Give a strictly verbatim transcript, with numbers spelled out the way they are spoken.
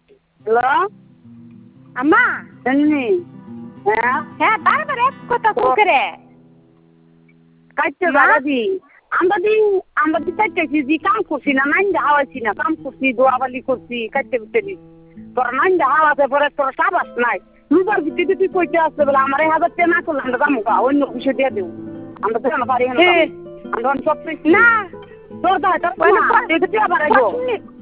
Hello আম্মা এমনি হ্যাঁ হ্যাঁ বারবার এক কথা ফোন করে কাটছে মা? দাদাজি আমরা দিন আমরা দিন কাটতেছি যে কাম করছি না নাইন হাওয়াইছি না কাম করছি দোয়াবালি করছি কাটতে করতে নি তোর নাইন হাওয়াতে পরে তোর সাবাস নাই রুবার ভিত্তিতে তুই কইতে আসতে বলে আমার এই হাজার টাকা না করলে আমরা কাম কা অন্য কিছু দিয়ে দেবো আমরা তো না পারি না এ, আমরা সব না তোর দায় তোর ওই না না, দেখতে আবার পাঁচ মিনিট